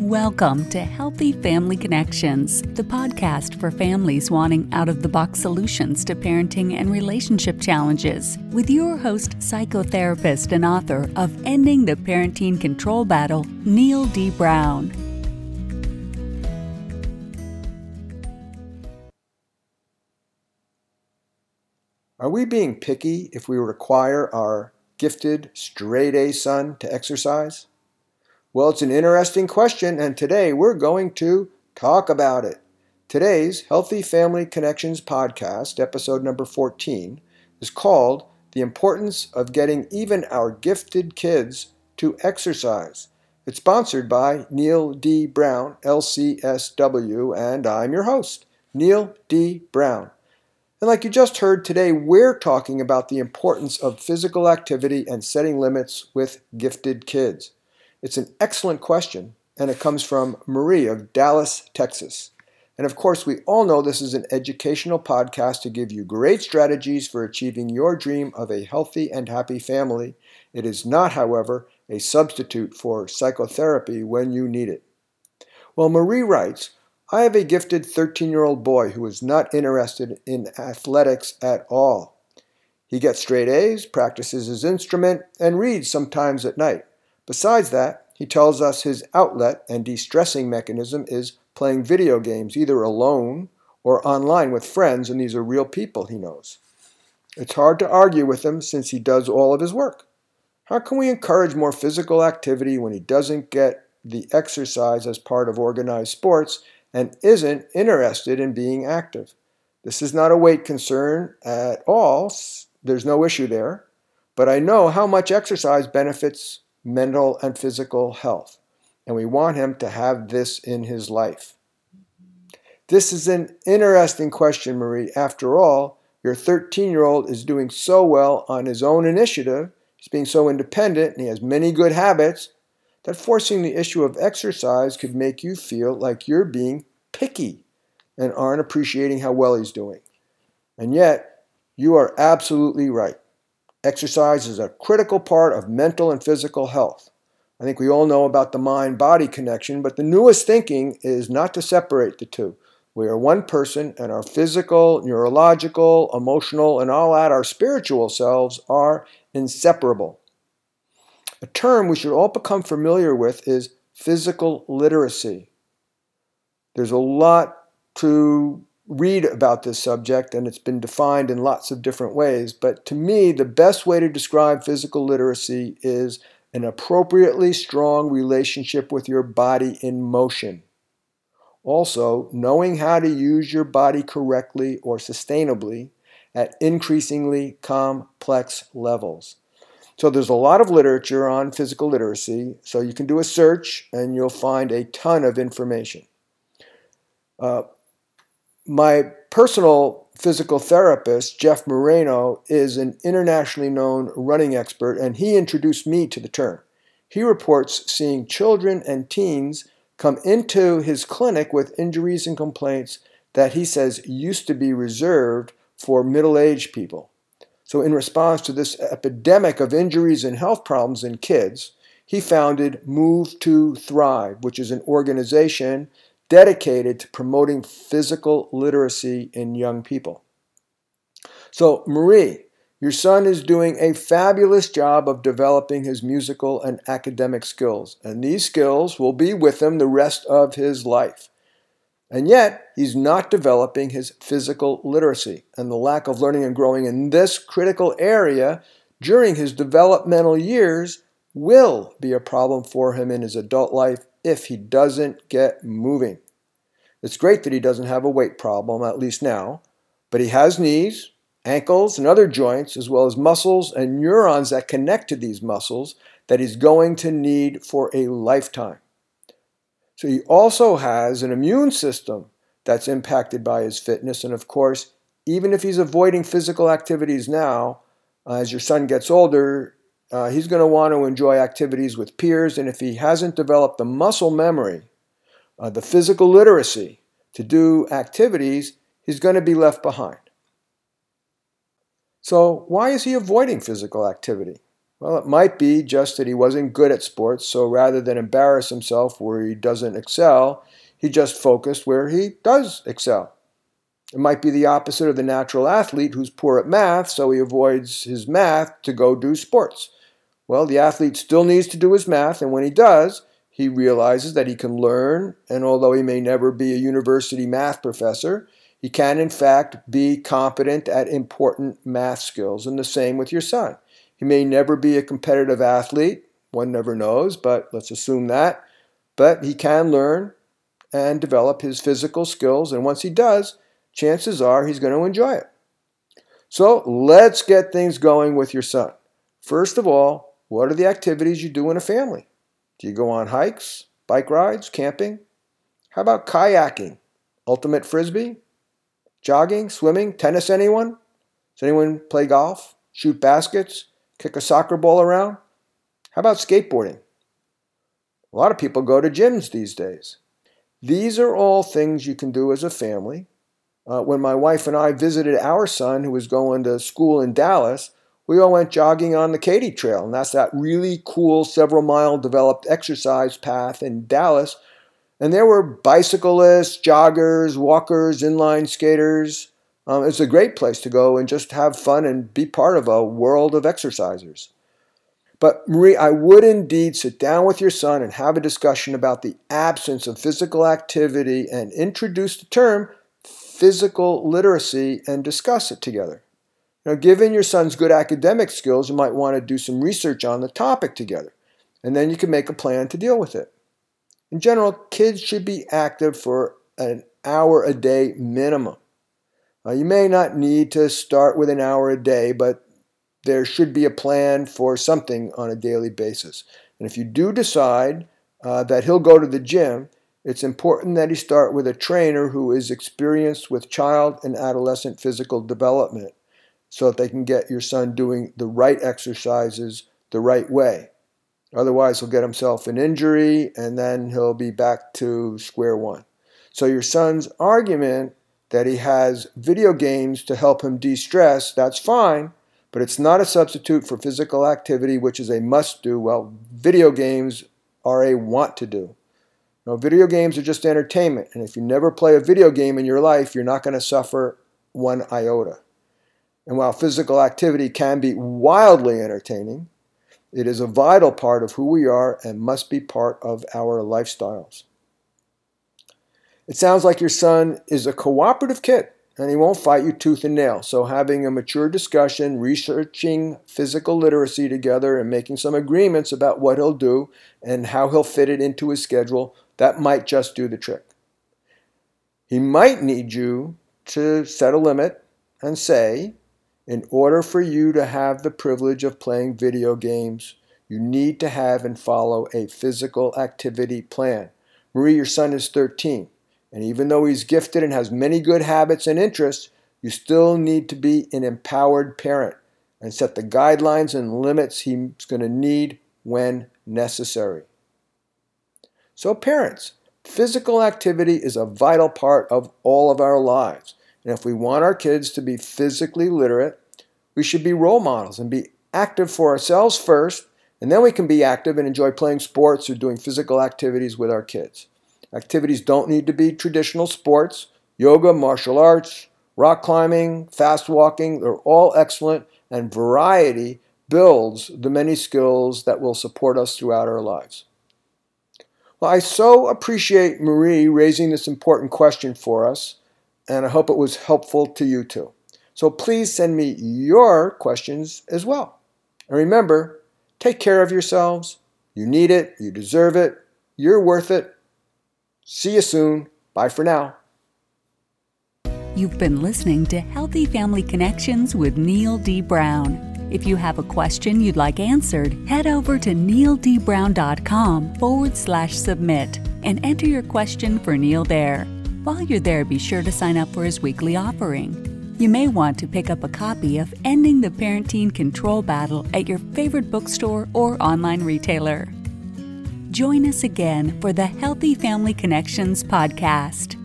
Welcome to Healthy Family Connections, the podcast for families wanting out-of-the-box solutions to parenting and relationship challenges, with your host, psychotherapist and author of Ending the Parenting Control Battle, Neil D. Brown. Are we being picky if we require our gifted straight-A son to exercise? Well, it's an interesting question, and today we're going to talk about it. Today's Healthy Family Connections podcast, episode number 14, is called The Importance of Getting Even Our Gifted Kids to Exercise. It's sponsored by Neil D. Brown, LCSW, and I'm your host, Neil D. Brown. And like you just heard, today we're talking about the importance of physical activity and setting limits with gifted kids. It's an excellent question, and it comes from Marie of Dallas, Texas. And of course, we all know this is an educational podcast to give you great strategies for achieving your dream of a healthy and happy family. It is not, however, a substitute for psychotherapy when you need it. Well, Marie writes, I have a gifted 13-year-old boy who is not interested in athletics at all. He gets straight A's, practices his instrument, and reads sometimes at night. Besides that, he tells us his outlet and de-stressing mechanism is playing video games, either alone or online with friends, and these are real people he knows. It's hard to argue with him since he does all of his work. How can we encourage more physical activity when he doesn't get the exercise as part of organized sports and isn't interested in being active? This is not a weight concern at all. There's no issue there. But I know how much exercise benefits mental and physical health, and we want him to have this in his life. This is an interesting question, Marie. After all, your 13-year-old is doing so well on his own initiative, he's being so independent, and he has many good habits, that forcing the issue of exercise could make you feel like you're being picky and aren't appreciating how well he's doing. And yet, you are absolutely right. Exercise is a critical part of mental and physical health. I think we all know about the mind-body connection, but the newest thinking is not to separate the two. We are one person, and our physical, neurological, emotional, and all that, our spiritual selves are inseparable. A term we should all become familiar with is physical literacy. There's a lot to read about this subject, and it's been defined in lots of different ways. But to me, the best way to describe physical literacy is an appropriately strong relationship with your body in motion. Also, knowing how to use your body correctly or sustainably at increasingly complex levels. So there's a lot of literature on physical literacy, so you can do a search and you'll find a ton of information. My personal physical therapist, Jeff Moreno, is an internationally known running expert, and he introduced me to the term. He reports seeing children and teens come into his clinic with injuries and complaints that he says used to be reserved for middle-aged people. So in response to this epidemic of injuries and health problems in kids, he founded Move to Thrive, which is an organization dedicated to promoting physical literacy in young people. So, Marie, your son is doing a fabulous job of developing his musical and academic skills, and these skills will be with him the rest of his life. And yet, he's not developing his physical literacy, and the lack of learning and growing in this critical area during his developmental years will be a problem for him in his adult life if he doesn't get moving. It's great that he doesn't have a weight problem, at least now, but he has knees, ankles, and other joints, as well as muscles and neurons that connect to these muscles that he's going to need for a lifetime. So he also has an immune system that's impacted by his fitness, and of course, even if he's avoiding physical activities now, as your son gets older, he's going to want to enjoy activities with peers, and if he hasn't developed the muscle memory, the physical literacy to do activities, he's going to be left behind. So why is he avoiding physical activity? Well, it might be just that he wasn't good at sports, so rather than embarrass himself where he doesn't excel, he just focused where he does excel. It might be the opposite of the natural athlete who's poor at math, so he avoids his math to go do sports. Well, the athlete still needs to do his math, and when he does, he realizes that he can learn, and although he may never be a university math professor, he can in fact be competent at important math skills. And the same with your son. He may never be a competitive athlete, one never knows, but let's assume that. But he can learn and develop his physical skills, and once he does, chances are he's going to enjoy it. So let's get things going with your son. First of all, what are the activities you do in a family? Do you go on hikes, bike rides, camping? How about kayaking, ultimate frisbee, jogging, swimming, tennis, anyone? Does anyone play golf, shoot baskets, kick a soccer ball around? How about skateboarding? A lot of people go to gyms these days. These are all things you can do as a family. When my wife and I visited our son who was going to school in Dallas, we all went jogging on the Katy Trail, and that's that really cool several-mile developed exercise path in Dallas. And there were bicyclists, joggers, walkers, inline skaters. It's a great place to go and just have fun and be part of a world of exercisers. But Marie, I would indeed sit down with your son and have a discussion about the absence of physical activity and introduce the term physical literacy and discuss it together. Now, given your son's good academic skills, you might want to do some research on the topic together, and then you can make a plan to deal with it. In general, kids should be active for an hour a day minimum. You may not need to start with an hour a day, but there should be a plan for something on a daily basis. And if you do decide that he'll go to the gym, it's important that he start with a trainer who is experienced with child and adolescent physical development so that they can get your son doing the right exercises the right way. Otherwise, he'll get himself an injury and then he'll be back to square one. So your son's argument that he has video games to help him de-stress, that's fine, but it's not a substitute for physical activity, which is a must-do. Well, video games are a want-to-do. Now, video games are just entertainment, and if you never play a video game in your life, you're not going to suffer one iota. And while physical activity can be wildly entertaining, it is a vital part of who we are and must be part of our lifestyles. It sounds like your son is a cooperative kid, and he won't fight you tooth and nail. So having a mature discussion, researching physical literacy together, and making some agreements about what he'll do and how he'll fit it into his schedule, that might just do the trick. He might need you to set a limit and say, in order for you to have the privilege of playing video games, you need to have and follow a physical activity plan. Marie, your son is 13, and even though he's gifted and has many good habits and interests, you still need to be an empowered parent and set the guidelines and limits he's going to need when necessary. So parents, physical activity is a vital part of all of our lives. And if we want our kids to be physically literate, we should be role models and be active for ourselves first, and then we can be active and enjoy playing sports or doing physical activities with our kids. Activities don't need to be traditional sports. Yoga, martial arts, rock climbing, fast walking, they're all excellent, and variety builds the many skills that will support us throughout our lives. Well, I so appreciate Marie raising this important question for us, and I hope it was helpful to you too. So please send me your questions as well. And remember, take care of yourselves. You need it. You deserve it. You're worth it. See you soon. Bye for now. You've been listening to Healthy Family Connections with Neil D. Brown. If you have a question you'd like answered, head over to neildbrown.com/submit and enter your question for Neil there. While you're there, be sure to sign up for his weekly offering. You may want to pick up a copy of Ending the Parent-Teen Control Battle at your favorite bookstore or online retailer. Join us again for the Healthy Family Connections podcast.